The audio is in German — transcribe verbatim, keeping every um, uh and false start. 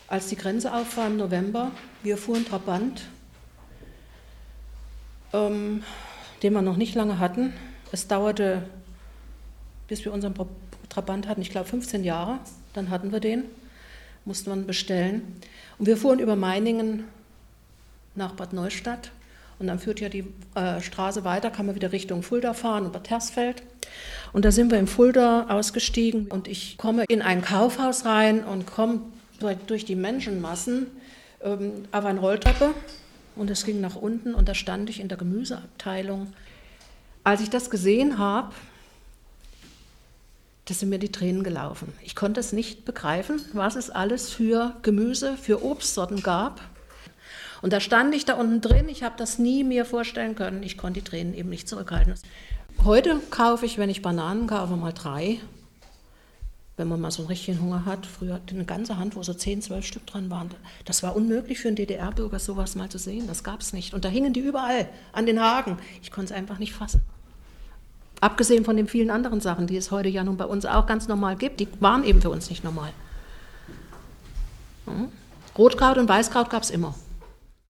als die Grenze auf war im November, wir fuhren Trabant, ähm, den wir noch nicht lange hatten. Es dauerte, bis wir unseren Trabant hatten, ich glaube fünfzehn Jahre, dann hatten wir den, mussten wir ihn bestellen. Und wir fuhren über Meiningen nach Bad Neustadt und dann führt ja die äh, Straße weiter, kann man wieder Richtung Fulda fahren und Bad Hersfeld. Und da sind wir in Fulda ausgestiegen und ich komme in ein Kaufhaus rein und komme durch die Menschenmassen ähm, auf eine Rolltreppe und es ging nach unten und da stand ich in der Gemüseabteilung. Als ich das gesehen habe, da sind mir die Tränen gelaufen. Ich konnte es nicht begreifen, was es alles für Gemüse, für Obstsorten gab. Und da stand ich da unten drin, ich habe das nie mir vorstellen können, ich konnte die Tränen eben nicht zurückhalten. Heute kaufe ich, wenn ich Bananen kaufe, mal drei, wenn man mal so einen richtigen Hunger hat. Früher hatte ich eine ganze Hand, wo so zehn, zwölf Stück dran waren. Das war unmöglich für einen D D R-Bürger, sowas mal zu sehen, das gab es nicht. Und da hingen die überall an den Haken. Ich konnte es einfach nicht fassen. Abgesehen von den vielen anderen Sachen, die es heute ja nun bei uns auch ganz normal gibt, die waren eben für uns nicht normal. Rotkraut und Weißkraut gab es immer.